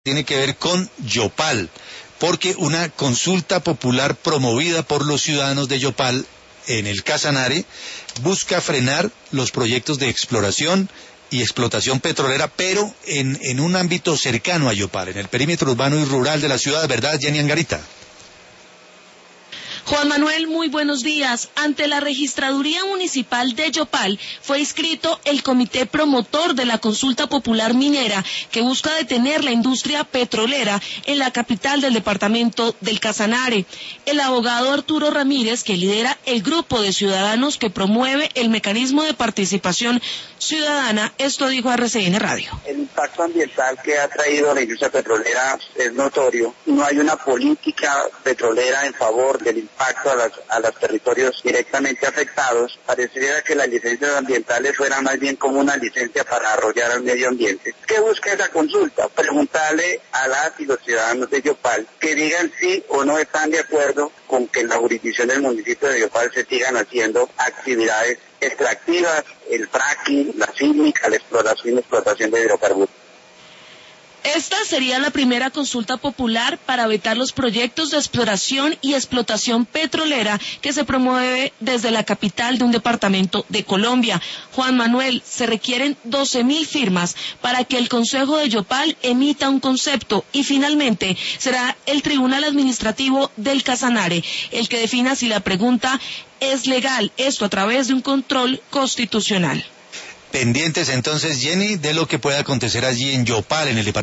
tiene que ver con Yopal, porque una consulta popular promovida por los ciudadanos de Yopal en el Casanare busca frenar los proyectos de exploración y explotación petrolera, pero en un ámbito cercano a Yopal, en el perímetro urbano y rural de la ciudad, ¿verdad, Jenny Angarita? Juan Manuel, muy buenos días. Ante la Registraduría Municipal de Yopal fue inscrito el comité promotor de la consulta popular minera que busca detener la industria petrolera en la capital del departamento del Casanare. El abogado Arturo Ramírez, que lidera el grupo de ciudadanos que promueve el mecanismo de participación ciudadana, esto dijo a RCN Radio. El impacto ambiental que ha traído la industria petrolera es notorio. No hay una política petrolera en favor del impacto a los territorios directamente afectados. Parecería que las licencias ambientales fueran más bien como una licencia para arrollar al medio ambiente. ¿Qué busca esa consulta? Preguntarle a las y los ciudadanos de Yopal que digan sí o no están de acuerdo con que en la jurisdicción del municipio de Yopal se sigan haciendo actividades extractivas, el fracking, la sísmica, la explotación de hidrocarburos. Esta sería la primera consulta popular para vetar los proyectos de exploración y explotación petrolera que se promueve desde la capital de un departamento de Colombia. Juan Manuel, se requieren 12.000 firmas para que el Consejo de Yopal emita un concepto y finalmente será el Tribunal Administrativo del Casanare el que defina si la pregunta es legal, esto a través de un control constitucional. Pendientes entonces, Jenny, de lo que pueda acontecer allí en Yopal, en el departamento.